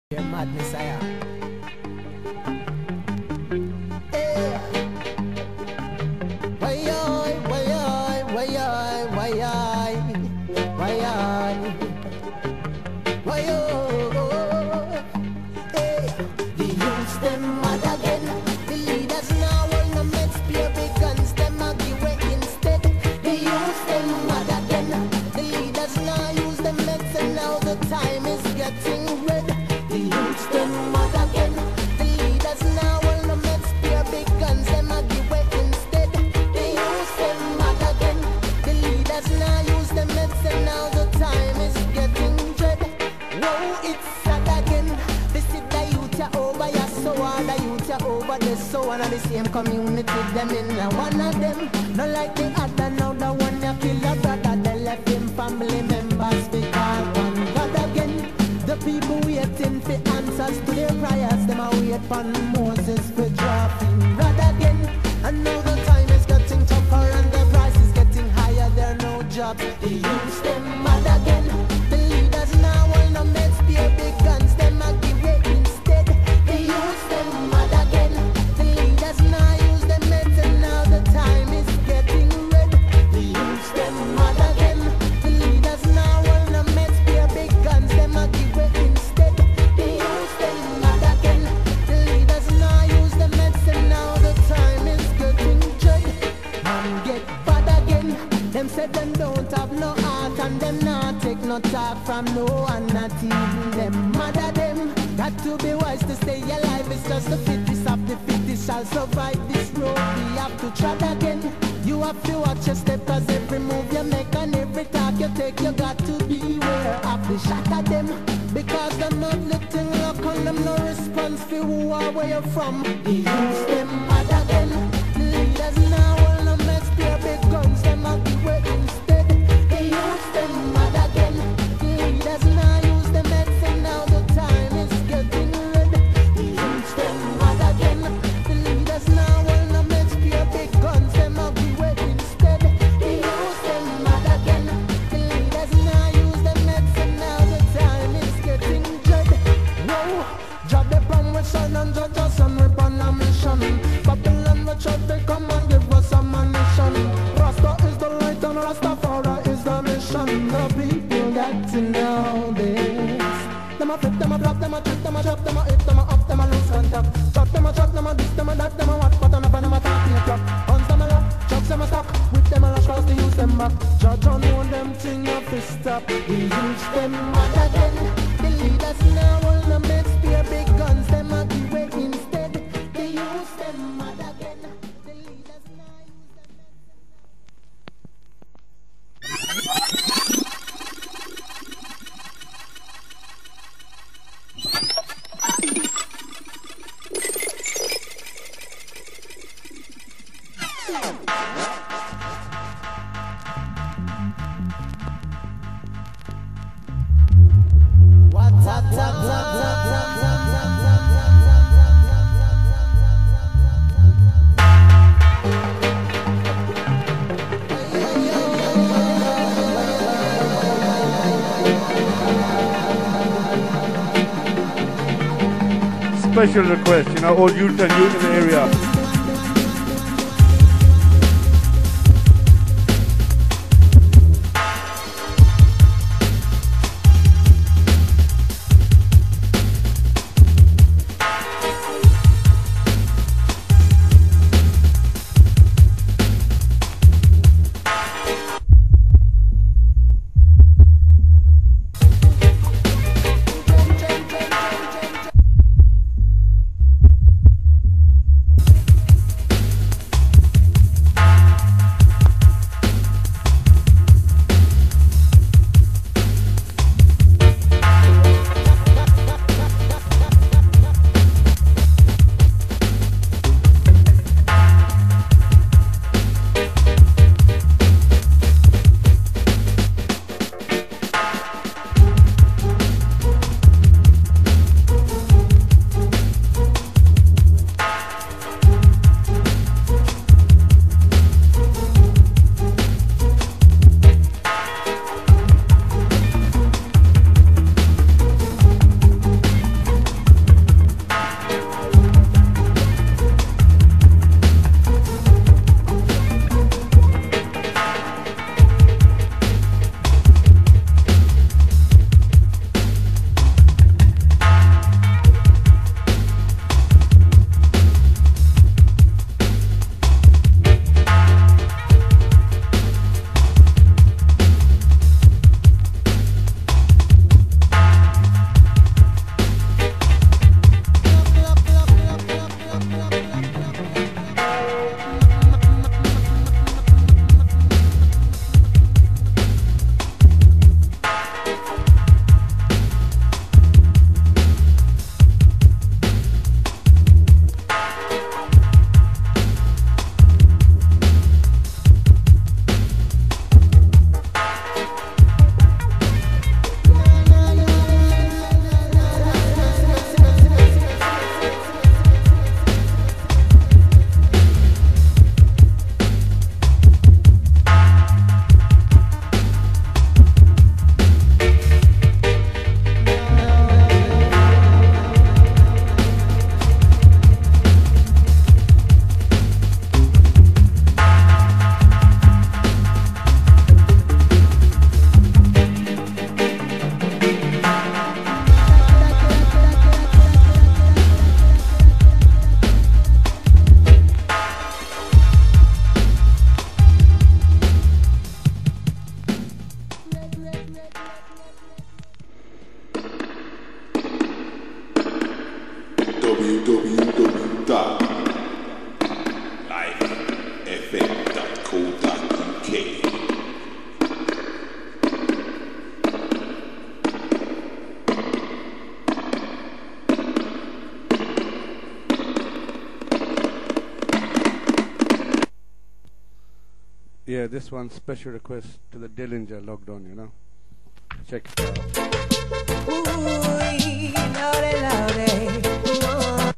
Your madness, I am. Hey. Why I? Hey. The youths them mad again. The leaders now will no men spear big guns. Them a give way instead. The youths them mad again. The leaders now use them meds and now the time is getting red. The youths them mad again. The leaders now will no men spear big guns. Them a give way instead. The youths them mad again. The leaders now use them meds and now the time is getting dread. Whoa, it's sad again. This is the youth ya over ya so hard. The youth ya over the so one of the same community. Them in one of them. Not like the other now. The one ya kill a brother. They left him family members because one God again. The people waiting for answers to their prayers. Them a wait for Moses for dropping rod again. And now the time is getting tougher and the price is getting higher. There are no jobs. The youths them mad again. The leaders now will no men spear big guns. Them a give way instead. The youths them mad again. The leaders now use them meds and now the time is getting red. The youths them mad again. The leaders now will no men spear big guns. Them a give way instead. The youths them mad again. The leaders now use them meds and now the time is getting dread. Man get bad again. Them said them don't have no heart and them not take no talk from no one, not even them. Mother them got to be wise to stay alive. It's just the fittest of the fittest shall survive this road. We have to tread again. You have to watch your step, cause every move you make and every talk you take, you got to beware of the shot at them. Because them not letting luck on them, no response for who or where you're from. The youths them mad again. The leaders now will no men spear big guns. Them a give way instead. The youths them mad again. The leaders now use the meds and now the time is getting red. The youths them mad again. The leaders now will no men spear big guns. Them a give way instead. The youths them mad again. The leaders now use the meds and now the time is getting dread. Whoa, drop the bomb with son and judge us and rip on a mission. Babylon will try to come and give us ammunition. Rasta is the light and Rastafari is the mission. The people got to know this. Them a flip, them a flop, them a trip, them a drop, them a hit, them a up, them a lose contact. Shot them a shot, them a this, them a that, them a what, but enough and them a talk in a trap. Guns them a lock, chucks them a stock, with them a lash cross to use them back. Judge on one them thing up to stop. We use them mad again. The leaders now will no men spear big guns. Them a give way instead. They use them mad again. The leaders now use them meds. What's up, Special request, all youth and youth in the area. Yeah, this one special request to the Dillinger logged on, you know. Check it out. Ooh, lordy, lordy. Ooh.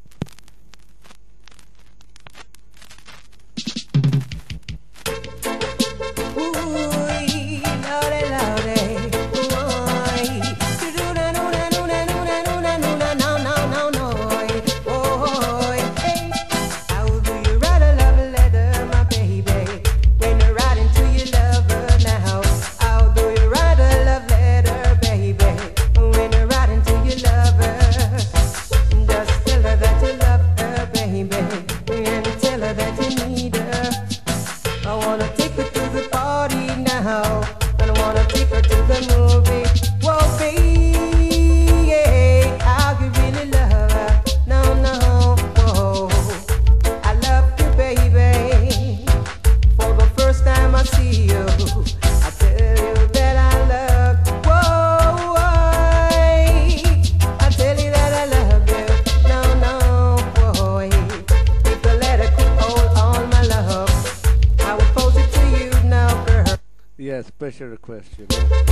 Yeah, special request, you know.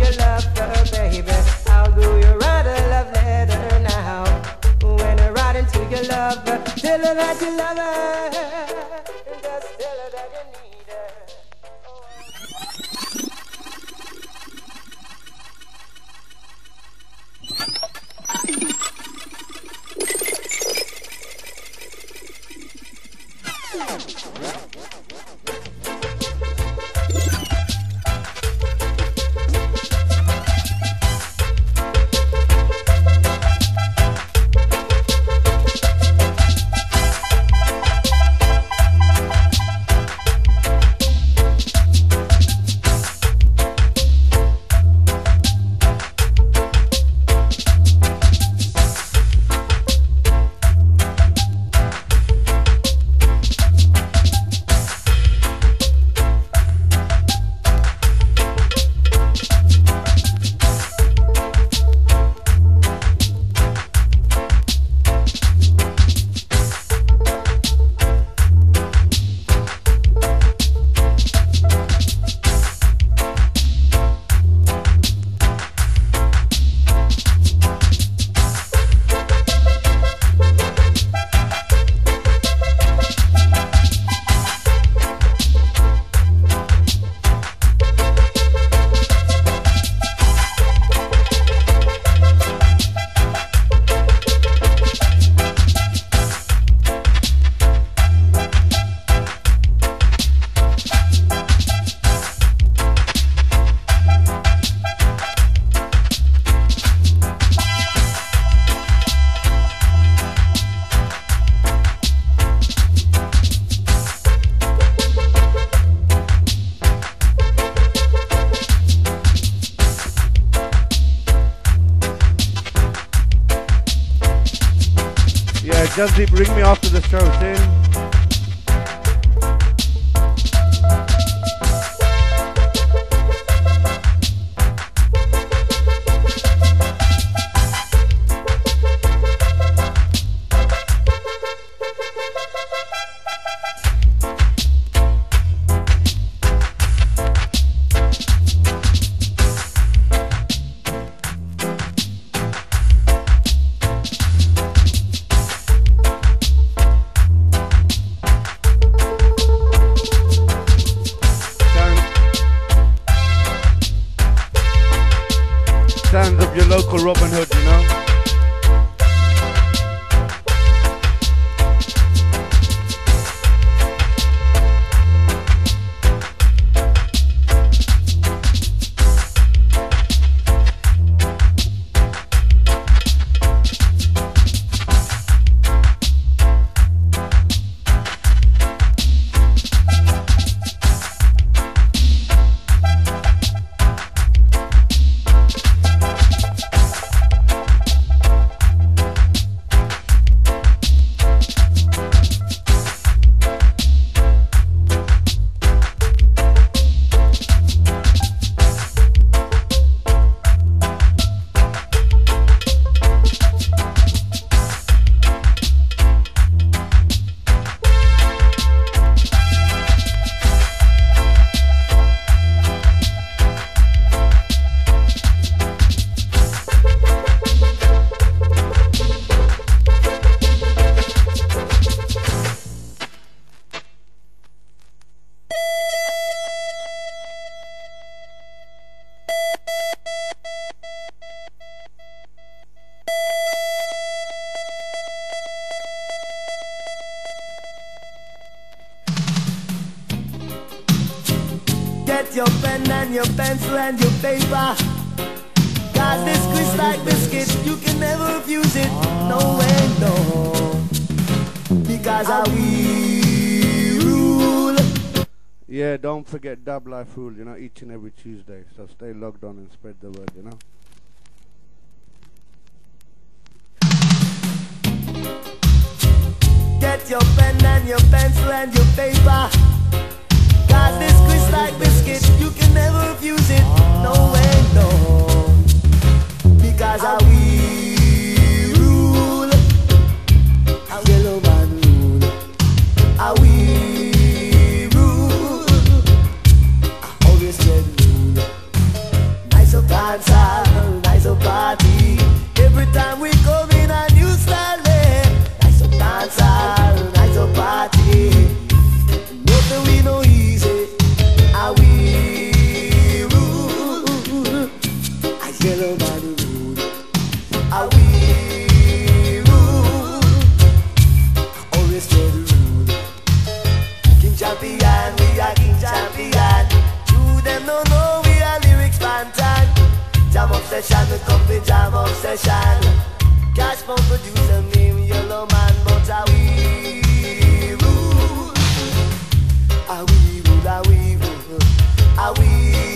Baby, how do you write a love letter now? When I write into to your lover. Tell her that you love her. Just tell her that you need her. Just bring me after the show, Tim. Sounds of your local Robin Hood, you know. Get your pen and your pencil and your paper. Cause this squeeze like biscuit, you can never refuse it. No way, no. Because I will rule. Yeah, don't forget Dub Life Rule, you know, each and every Tuesday. So stay logged on and spread the word, you know. Get your pen and your pencil and your paper. Cause this squeeze like biscuit, you can never refuse it. No way, no. Because I will rule. I will man rule. I will rule. I always said rule. Nice of dance, nice of party. Every time we come in a new style, nice always play the rule. King champion, we are king champion. To them no know we are lyrics bantan. Jam obsession, we come to jam obsession. Cash from producer name Yellow Man, but are we rule? Are we rule? Are we rule? Are we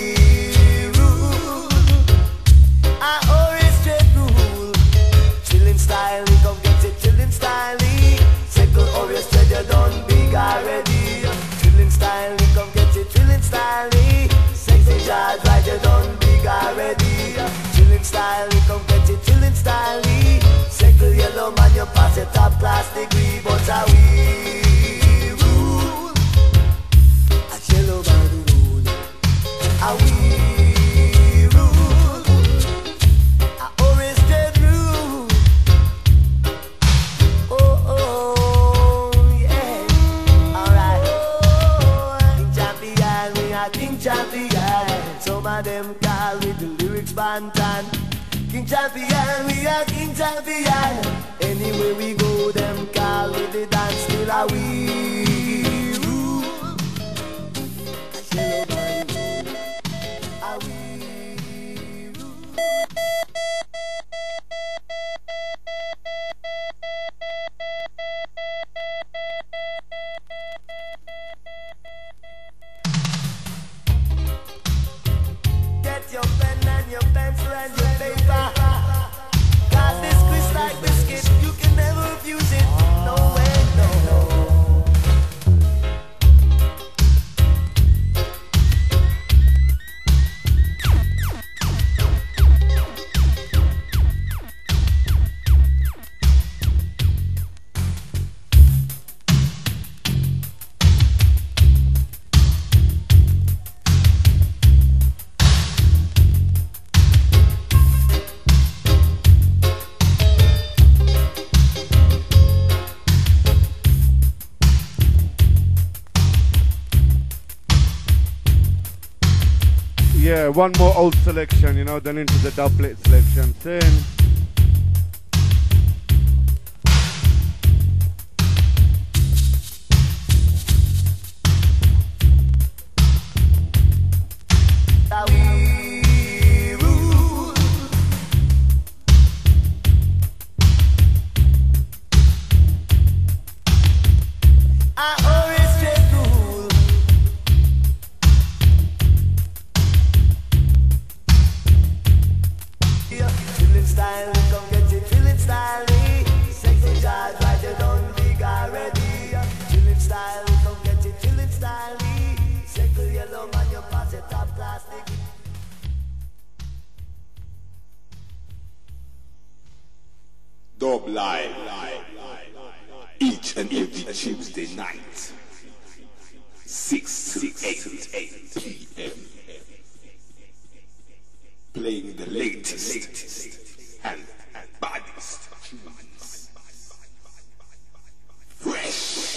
rule? I always straight rule. Chillin' style, we come get it, chillin' style. Circle always straight, you done big already. Chillin' style, we come get it, chillin' style. Sexy jazz, right, you done big already. Chillin' style, we come get it, chillin' style. Circle Yellow Man, you pass a top class degree, but are we rule? A Yellow Man rule. Are we rule? I always did rule. Oh, yeah. Alright. King champion, we are king champion. Some of them call with the lyrics bantan. King champion, we are king champion. Anywhere we go, them call with the dance. Still are we rule? A Yellow Man rule. Are we rule? Get your pen and your pencil and your paper. Cause this quiz like biscuit, you can never refuse it. No way, no. Yeah, one more old selection, you know, then into the doublet selection. Then Are we rule? I always straight rule. Chillin' style, come get it, chillin' style. Sexy jazz, right, you done big already. Chillin' style, come get it, chillin' style. Circle Yellow Man, you pass it top class. Dub Live each and every Tuesday night, 6 to 8 p.m. Playing the latest and baddest tunes. Fresh.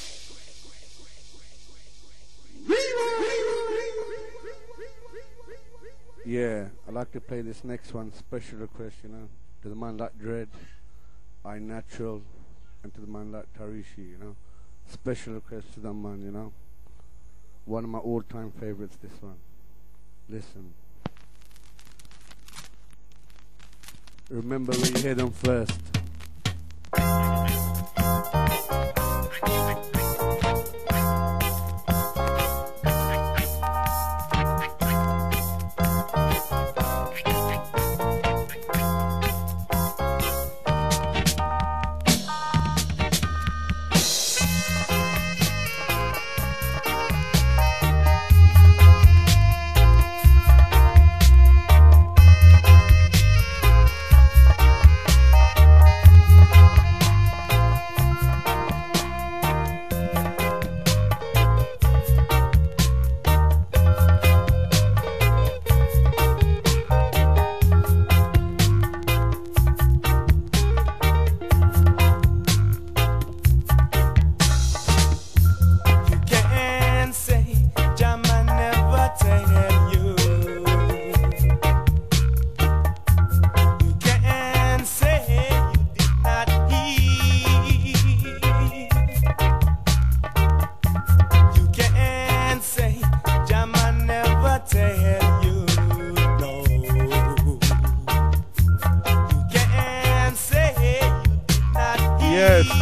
yeah, I like to play this next one, special request, you know, to the man like Dread, I Natural, and to the man like Tarishi, you know. Special request to them, man, you know. One of my all-time favorites, this one. Listen. Remember when you hear them first.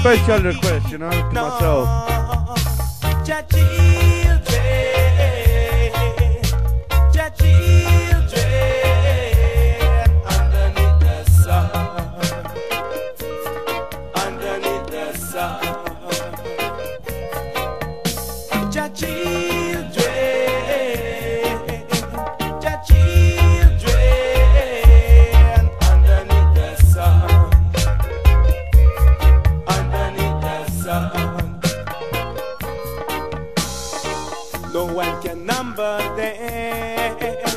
special request, you know, to myself. Jah children, Jah children, underneath the sun, underneath the sun. Jah children, Jah children, underneath the sun, underneath the sun. No one can number them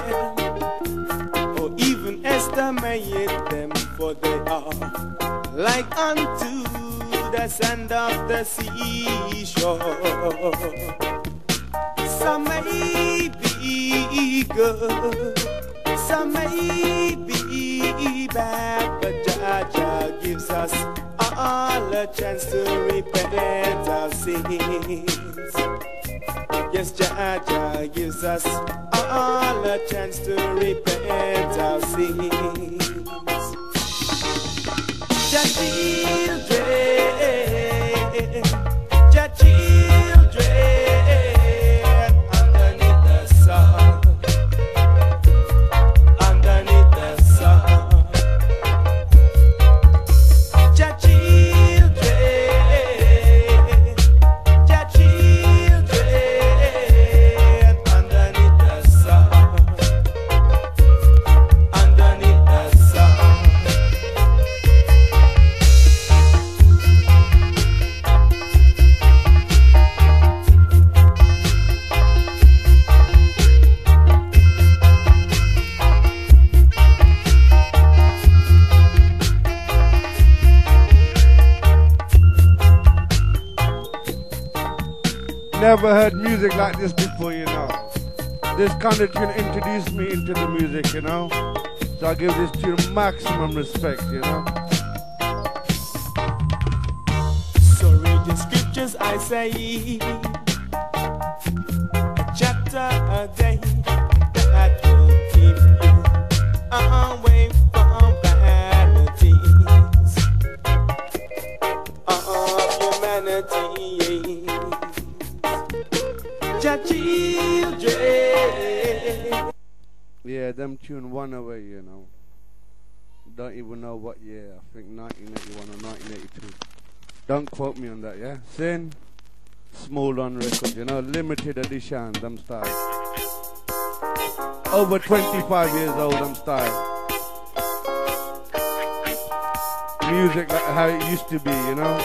or even estimate them, for they are like unto the sand of the seashore. Some may be good, some may be bad, but Jah gives us all a chance to repent our sins. Yes, Jah gives us all a chance to repent our sins. Jah children, Jah children, underneath the sun, underneath the sun. Jah children, Jah children, underneath the sun, underneath the sun. Never heard music like this before, you know. This kind of tune introduced me into the music, you know. So I give this tune maximum respect, you know. So read the scriptures, I say, a chapter a day that will keep you away from vanities of humanity. Jah children. Yeah, them tune one away, you know. Don't even know what year. I think 1981 or 1982. Don't quote me on that, yeah? Sin, Small on record, you know, limited edition, them style. Over 25 years old, them style. Music like how it used to be, you know.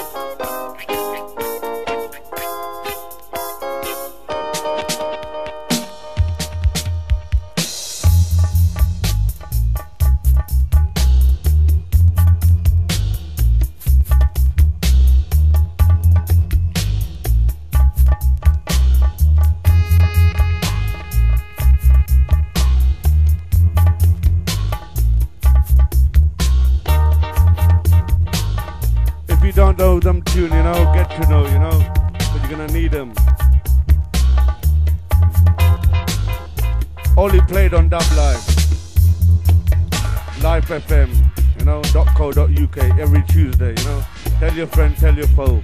Don't know them tune, you know, get to know, you know, but you're gonna need them. Only played on Dub Live, Live FM, you know, .co.uk every Tuesday, you know. Tell your friend, tell your foe.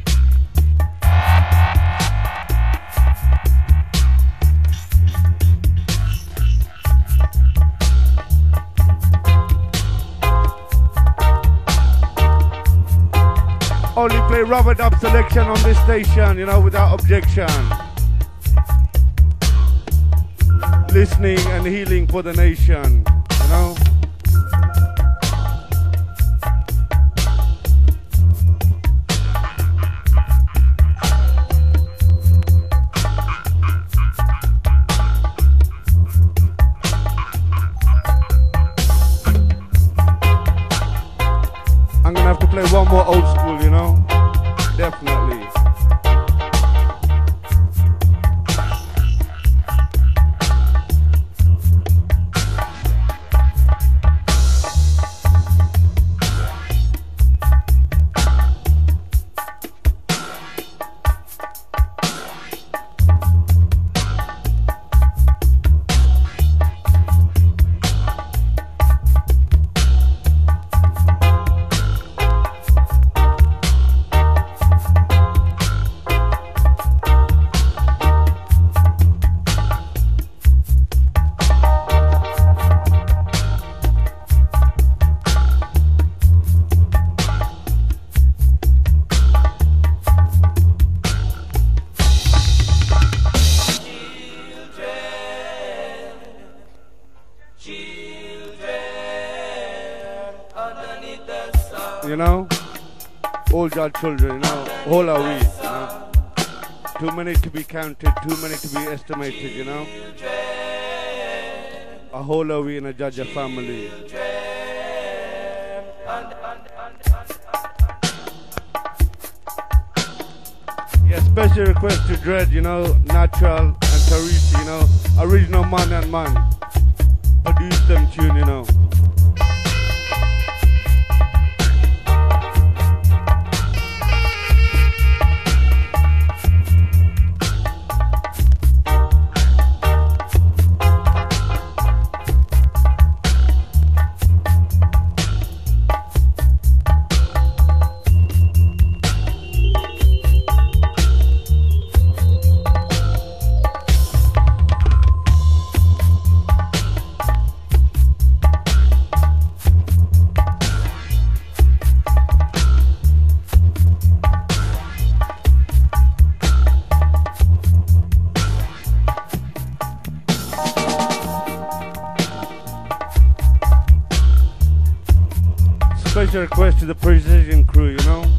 Only play rubber dub selection on this station, you know, without objection. Listening and healing for the nation, you know. I'm gonna have to play one more old school, you know, definitely. you know. All your children, you know. All are we, you know. Too many to be counted, too many to be estimated, you know. A whole are we in a Jaja family. Yeah, special request to Dread, you know, Natural and Tarishi, you know, original man and man. Produce them tune, you know. Special request to the Precision crew, you know.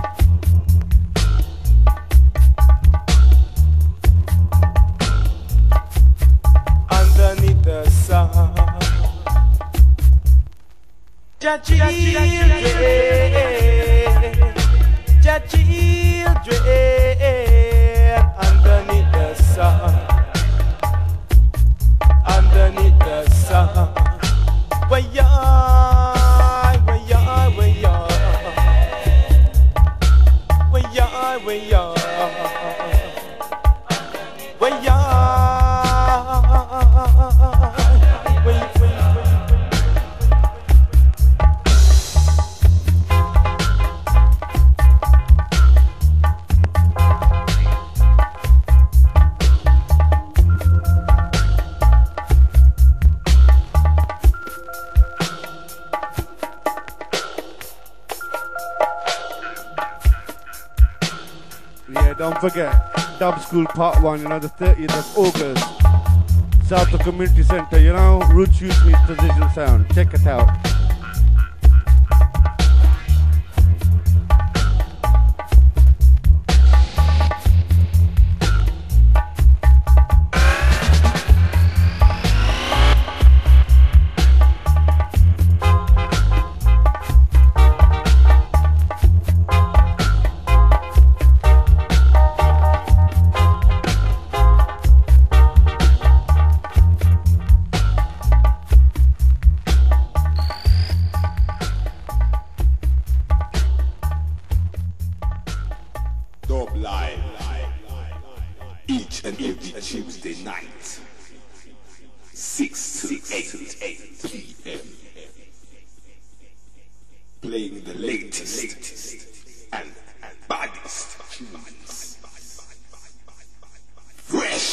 Underneath the sun, Jah children, Jah children, underneath the sun, underneath the sun, where you Don't forget, Dub School Part 1, you know, the 30th of August. South of Community Center, you know, Roots Youth meets Precision Sound. Check it out. Dub Live, each and every Tuesday night, 6 to 8 p.m. Playing the latest and baddest tunes. Fresh.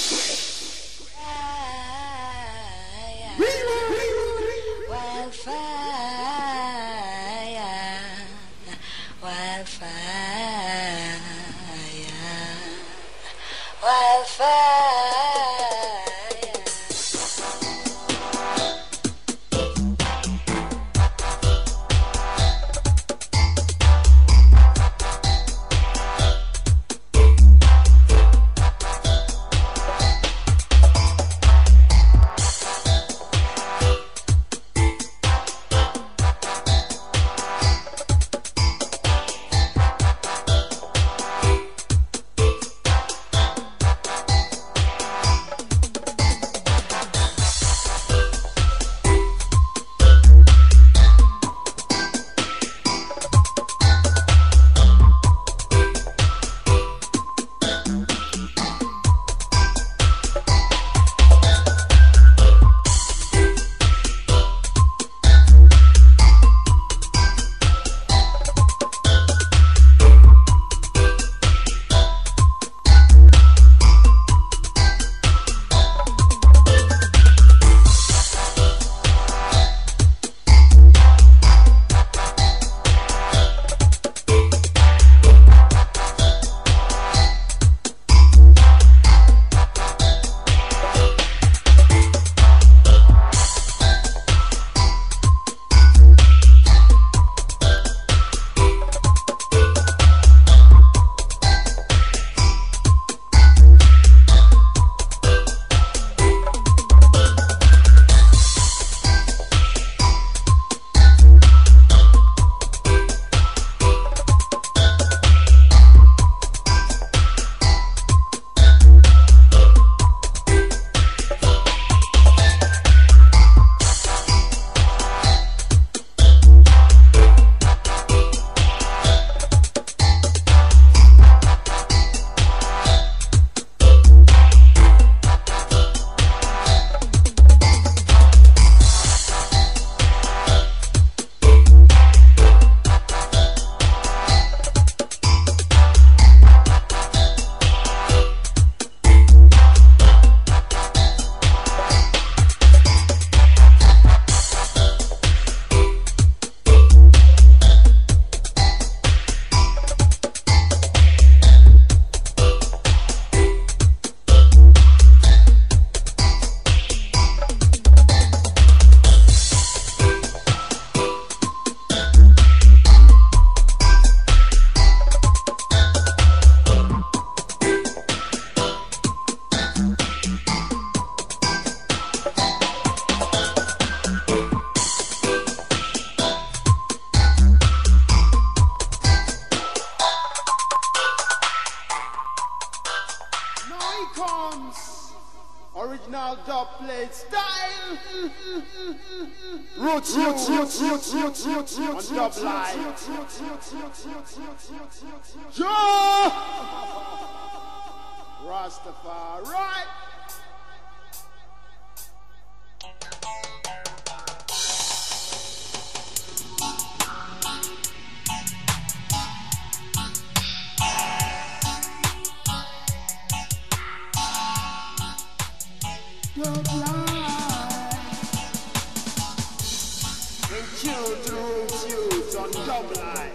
comes original dub plate style. Roots on dub line. Joe Rastafari. Dub line. In tune to roots used on dub line.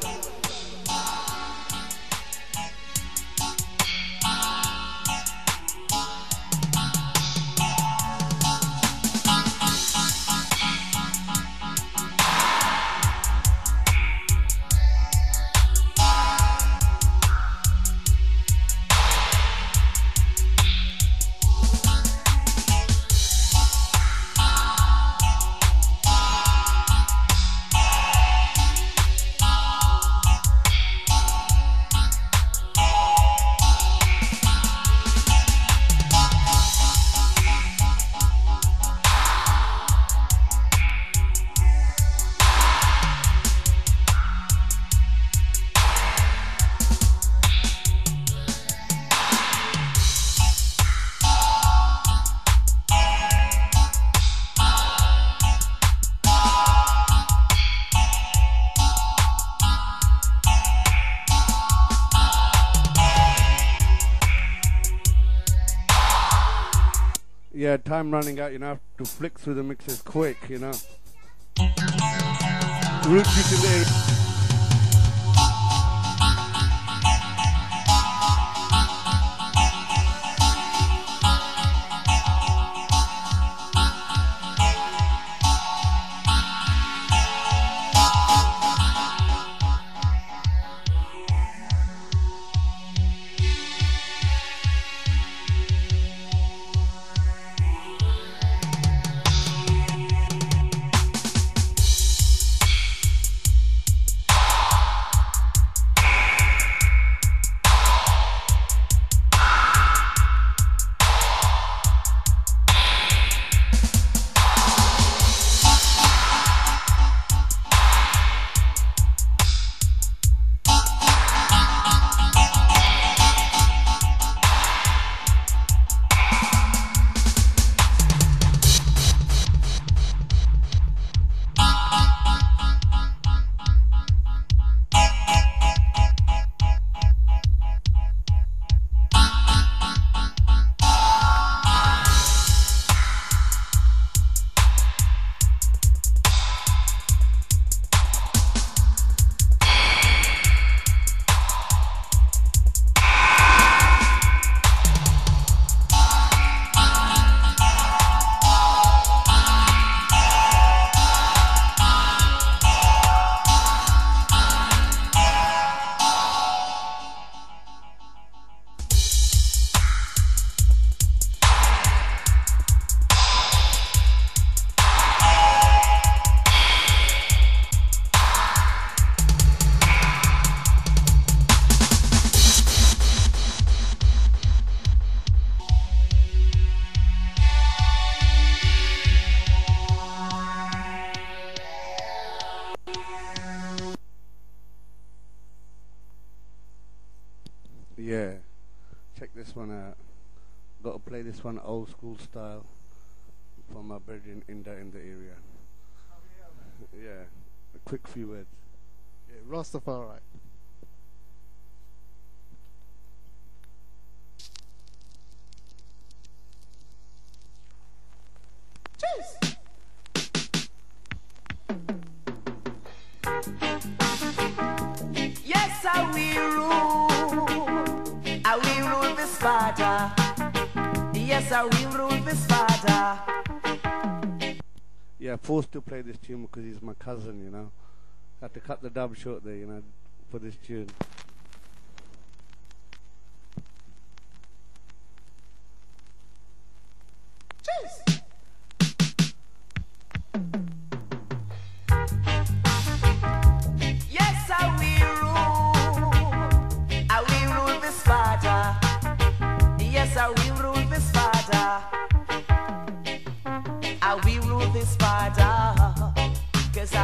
Yeah, time running out, you know, I have to flick through the mixes quick, you know. Root you to there. Yeah, check this one out. Got to play this one old school style for my brethren in the area. Yeah, a quick few words. Yeah, Rastafari. Cheers. Yes, I will rule. I will rule this Sparta. Yes, I will rule this Sparta. Yeah, forced to play this tune because he's my cousin, you know. Had to cut the dub short there, you know, for this tune. Cheers. Yes, I will rule. I will rule this Sparta. Yes, I will rule.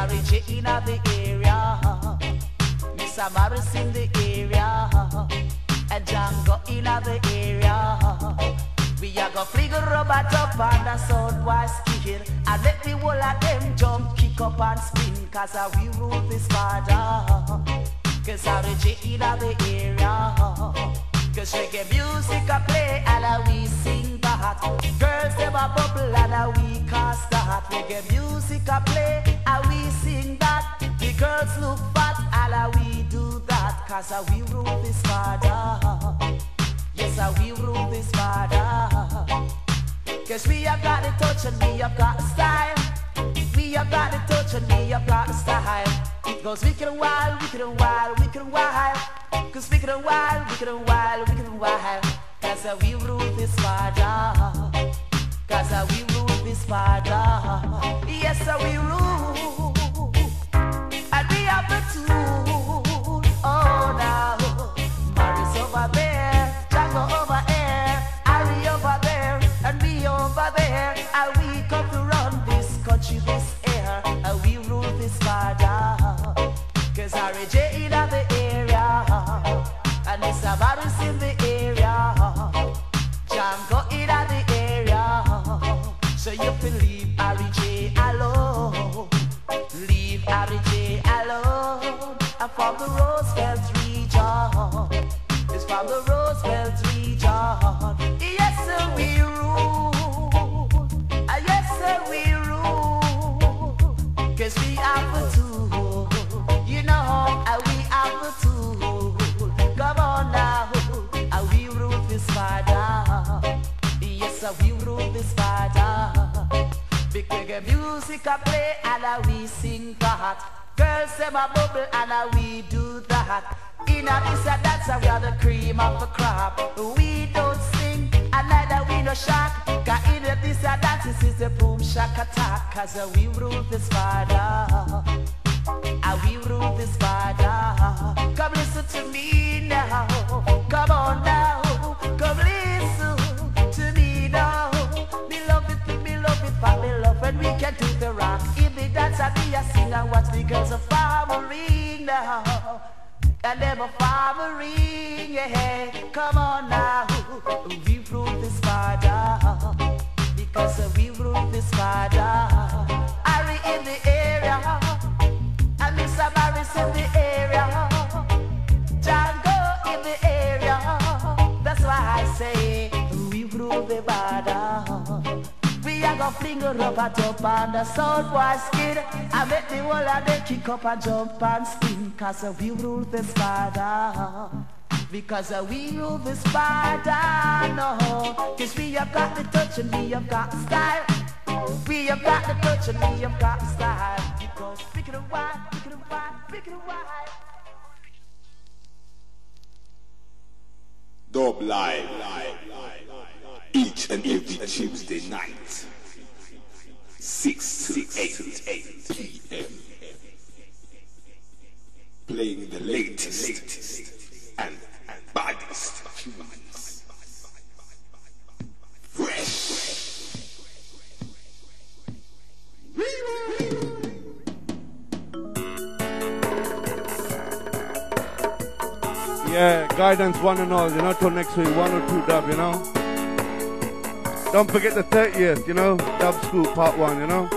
Harry J in the area, Mr. Morris in the area, and Django in the area. We are gonna fling a robot up on the sound was kicking, and let the whole of them jump, kick up and spin, cause we rule this father. Cause Harry J in the area, cause reggae music a play and we sing that. Girls them a bubble and we cast that. Reggae music a play and we sing that. The girls look fat and we do that. Cause we rule this father. Yes, we rule this father. Cause we have got the touch and we have got the style. We have got the touch and we have got the style. It goes wicked and wild, wicked and wild, wicked and wild. Cause wicked and wild, wicked and wild, wicked and wild. Cause we rule this father. Cause we rule this father. Yes, we rule. And we have the tool. Oh, now. Mary's over there, Django over here, Harry over there, and me over there. And we come to run this country, this air. And we rule this father. Cause Harry J in the area, and Mr. Morris in the area, Django in the area. So you can leave Harry J alone, leave Harry J alone. I'm from the Roosevelt region, it's from the Roosevelt region. Yes sir we rule, yes sir we rule. Cause we have the tool, you know, we have the tool. Come on now, we rule this father. Yes, we rule this father. Because music I play and we sing that. Girls them a bubble and we do that. In a this and that, we are the cream of the crop. We don't sing and neither we no shock. Cause in a this and that, this is the boom shack attack. Cause we rule this father. And we rule this father. Come listen to me now. Come on now. Come listen to me now. Me love it, for me love when we can do the rock. If they dance and be a singer, watch the girls are farmering now. And them a farmering, yeah. Come on now. We rule this father. Because we rule this father. Harry in the area. And Mr. Morris in the area, Django in the area. That's why I say we rule the border. We are gonna fling a rubber up on the southwest skin. I make the whole of them kick up and jump and spin. Cause we rule this border. Because we rule this border, no. Cause we have got the touch and we have got the style. We have got the touch and we have got the style. Because pick it a wide, pick it a wide, pick it a wide. Dub Live, each and every Tuesday night, 6 to 8 p.m. Playing the latest and baddest tunes. Fresh. Yeah, guidance one and all, you know, till next week, 1 or 2 dub, you know. Don't forget the 30th, you know, Dub School Part 1, you know.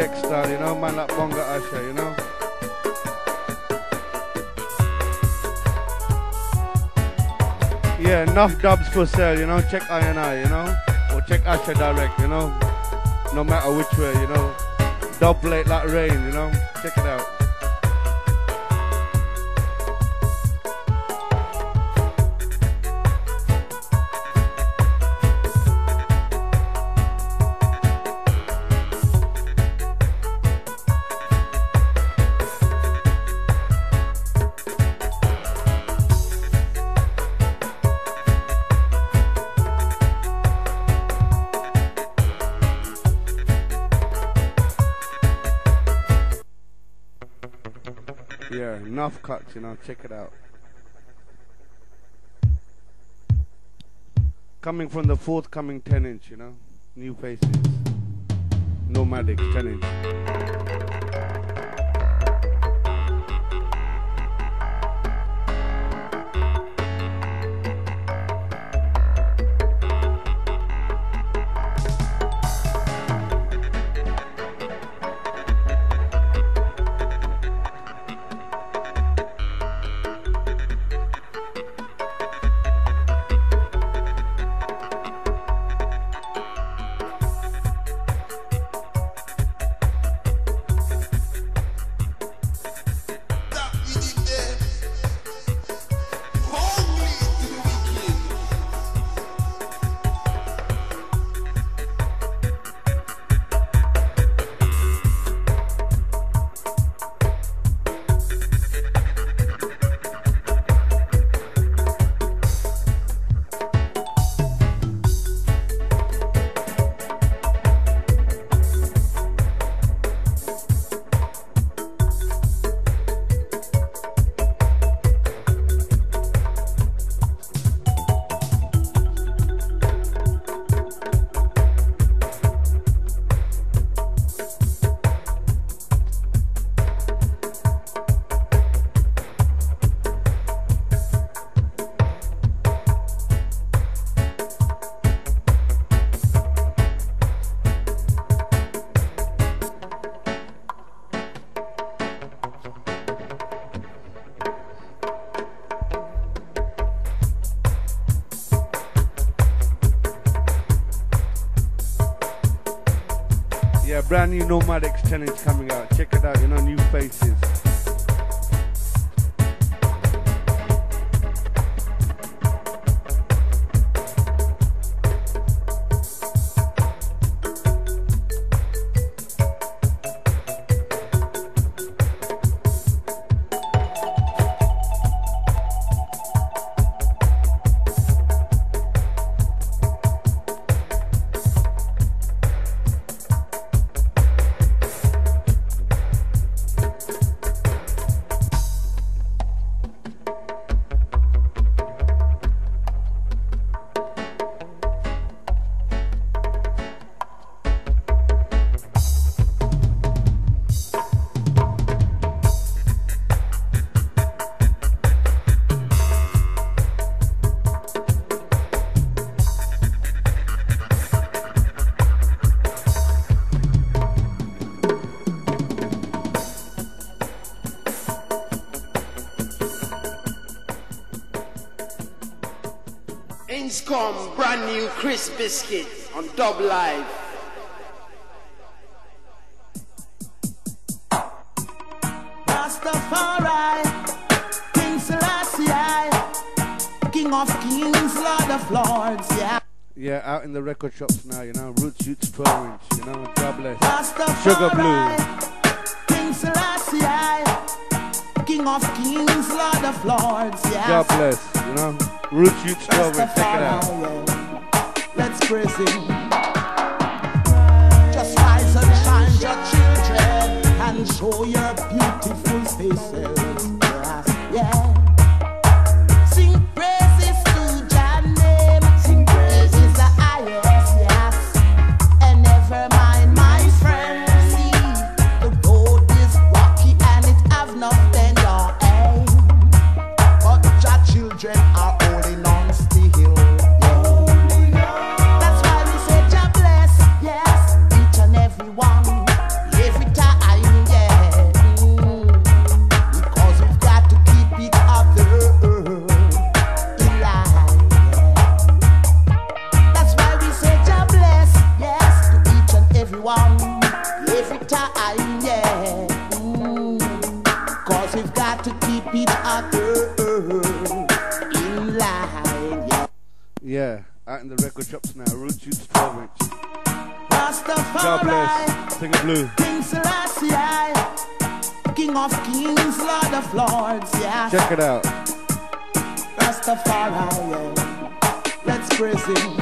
3X style, you know, man like Bonga Asha, you know. Yeah, enough dubs for sale, you know, check I&I, you know, or check Asha Direct, you know, no matter which way, you know, dub late like rain, you know, check it out. Yeah, enough cuts, you know, check it out. Coming from the forthcoming 10-inch, you know, new faces. Nomadic 10-inch. Yeah, brand new Nomadic 10-inch coming out. Check it out, you know, new faces. Inscom, brand new Chris Biscuit on Dub Live. Rastafari, King Selassie, King of Kings, Lord of Lords, yeah. Yeah, out in the record shops now, you know, Roots Shoots 12-inch, you know, Jobless, Rastafari, Sugar Blue. King Selassie, King of Kings, Lord of Lords, yeah. Jobless, you know, Roots Shoots 12-inch, check it out. Let's praise him. Just rise and shine your children and show your beautiful faces. Yes, yeah. Sing praises to Jah name. Sing praises the highest, yes. And never mind, my friend. See, the road is rocky and it have not been your aim. But Jah children are holding on still. That's why we say Jah bless, yes, each and every one. Yeah, out in the record shops now. Root Shoots 12 inch. Rastafari, God bless. Sing a blue. King Selassie, King of Kings, Lord of Lords, yeah. Check it out. Rastafari, yeah. Let's praise him.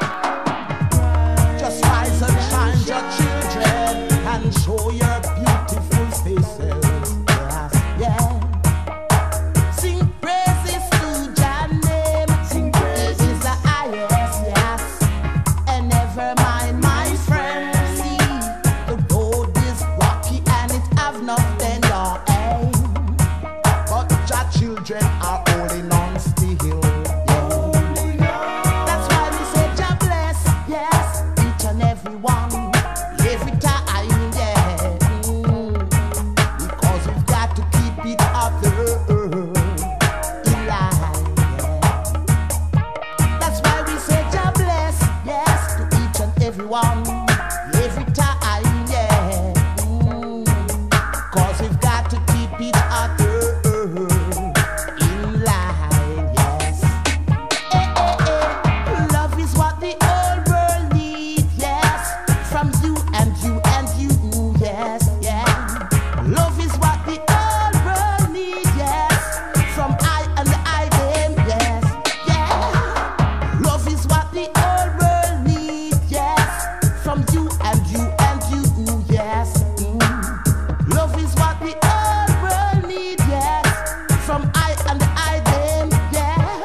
Just rise and shine your children and show your beautiful faces, yes, yeah. Sing praises to Jah name, sing praises. He is the highest, yes. And never mind, my friend, see, the road is rocky and it have not been your aim, but Jah children are holding on still, yeah. That's why we say Jah bless, yes, each and every one, every time, yeah. Because we've got to keep it up there in line, yeah. That's why we say Jah bless, yes, to each and every one, every time, yeah. Cause we've got to keep it up there in line, yes. Love is what the whole world needs, yes. From you and you and you, yes, yeah. Love is what the whole world needs, yes. From I and I them, yes, yeah. Love is what the whole world needs, yes. From you and you and you, yes. Love is what the whole world needs, yes. From I and I them, yeah.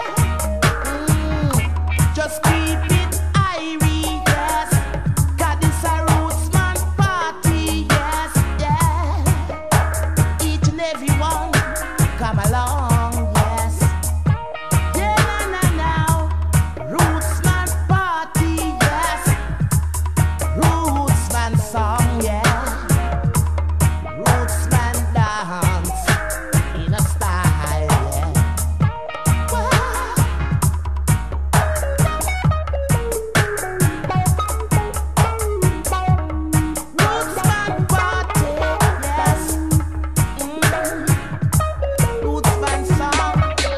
Just keep it irie, yes. 'Cause this a rootsman party, yes, yeah. Each and every one, come along, yes. Yeah, now, rootsman party, yes. Rootsman song, yeah. Rootsman dance in a style, yeah. Rootsman party, yes. Rootsman song.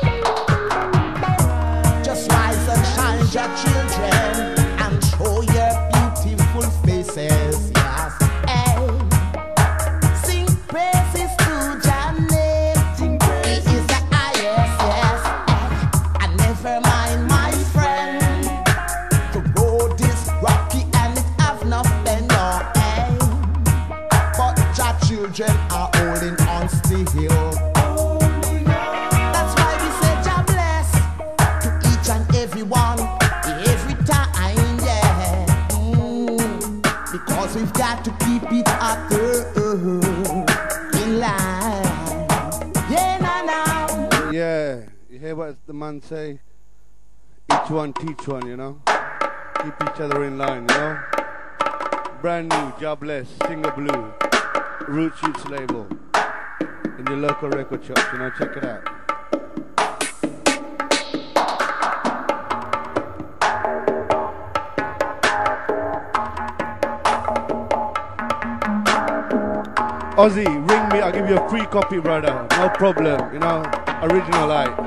Just rise and shine your children and show your beautiful faces, yes. Hey. Sing praises to Jah name. He is the highest, yes. And never mind, my friend, the road is rocky and it have not been your aim, but Jah children are holding on still. That's why we say Jah bless to each and every one, every time, yeah. Because we've got to keep it up there in line. Yeah, now. Yeah, you hear what the man say? Each one teach one, you know? Keep each other in line, you know? Brand new, Jah bless, Singer Blue, Root Shoots label, in your local record shops, you know? Check it out. Ozzy, ring me, I'll give you a free copy, brother. No problem, you know? Original light.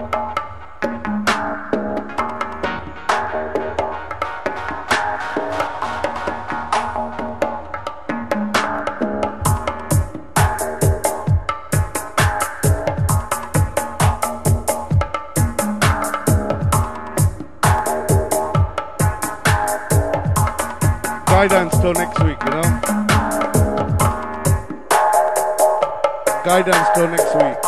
Guidance till next week, you know? Guidance till next week.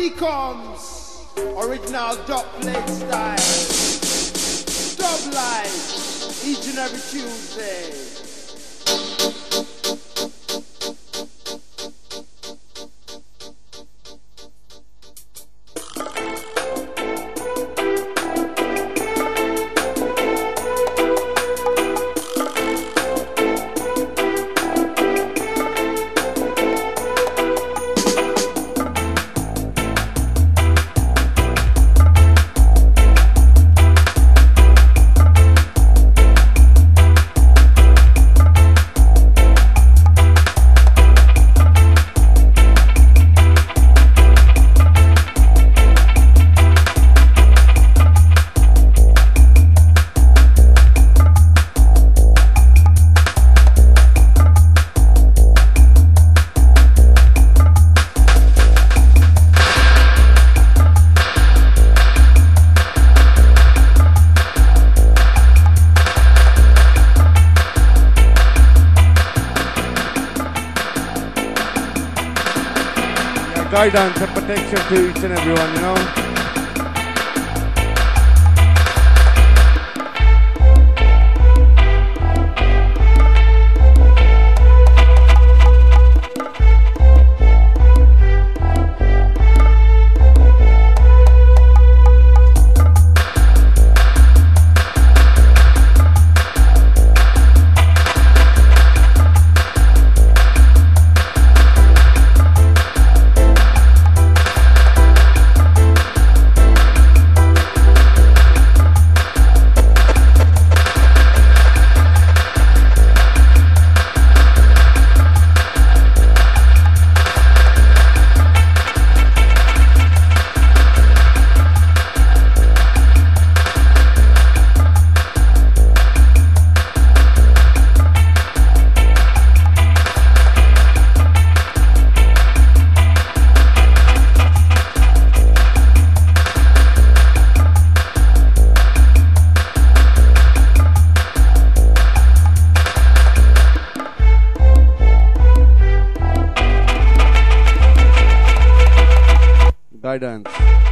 he comes. Original dub plate style. Dub live each and every Tuesday. Guidance and protection to each and everyone, you know. Guidance.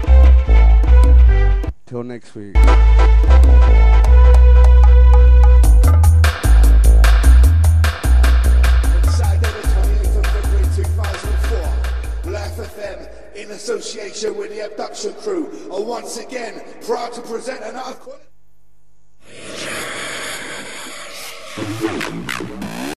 Till next week. Saturday the 28th of February 2004, Life FM in association with the Abduction Crew are once again proud to present another